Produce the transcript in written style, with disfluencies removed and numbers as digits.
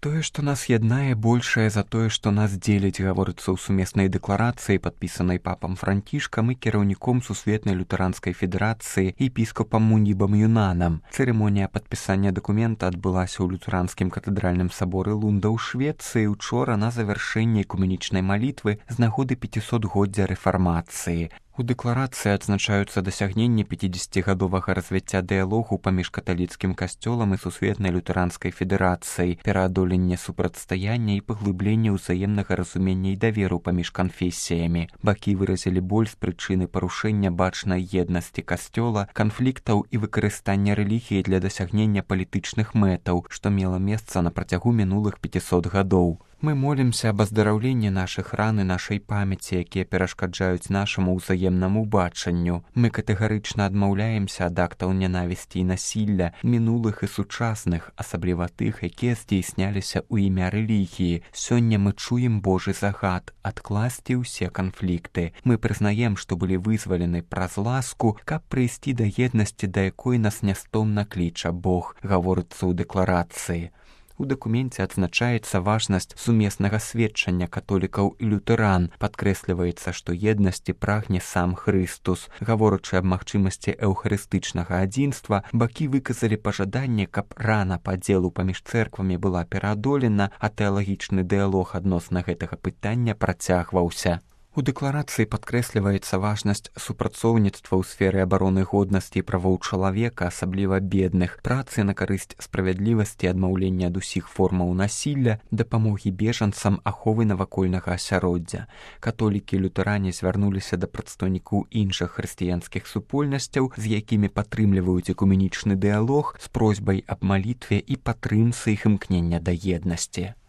Тое, што нас яднае, большае за тое, што нас дзеліць, гаворыцца ў сумеснай дэкларацыі, падпісанай папам Францішкам і кіраўніком Сусветнай лютэранскай федэрацыі епіскопам Мунібам Юнанам. Цырымонія падпісання дакумента адбылася ў лютэранскім катэдральным саборы Лунда ў Швецыі учора на завяршэнні экуменічнай малітвы з нагоды 500-годдзя рэфармацыі. У дэкларацыі адзначаюцца дасягненні 50-гадовага развіцця дыялогу паміж каталіцкім касцёлам і Сусветнай лютэранскай федэрацыяй, пераадоленне супрацьстаяння і паглыбленне ўзаемнага разумення і даверу паміж канфесіямі. Бакі выразілі боль з прычыны парушэння бачнай еднасці касцёла, канфліктаў і выкарыстання рэлігіі для дасягнення палітычных мэтаў, што мела месца на працягу мінулых 500 гадоў. Мы молімся аб аздараўленні нашых ран і нашай памяці, якія перашкаджаюць нашаму ўзаемнаму бачанню. Мы катэгарычна адмаўляемся ад актаў нянавісці і насілля, мінулых і сучасных, асабліва тых, якія здзейсняліся ў імя рэлігіі. Сёння мы чуем Божы загад адкласці ўсе канфлікты. Мы прызнаем, што былі вызвалены праз ласку, каб прыйсці да еднасці, да якой нас нястомна кліча Бог, гаворыцца ў дэкларацыі. У дакуменце адзначаецца важнасць сумеснага сведчання католікаў і лютэран. Падкрэсліваецца, што еднасці прагне сам Хрыстус. Гаворачы аб магчымасці эўхарыстычнага адзінства, бакі выказалі пажаданне, каб рана падзелу паміж цэрквамі была пераадолена, а тэалагічны дыялог адносна гэтага пытання працягваўся. У дэкларацыі падкрэсліваецца важнасць супрацоўніцтва ў сферы абароны годнасці і правоў чалавека, асабліва бедных, працы на карысць справядлівасці, адмаўлення ад усіх формаў насілля, дапамогі бежанцам, аховы навакольнага асяроддзя. Католікі і лютэране звярнуліся да прадстаўнікоў іншых хрысціянскіх супольнасцяў, з якімі падтрымліваюць экуменічны дыялог з просьбай аб малітве і падтрымцы іх імкнення да еднасці.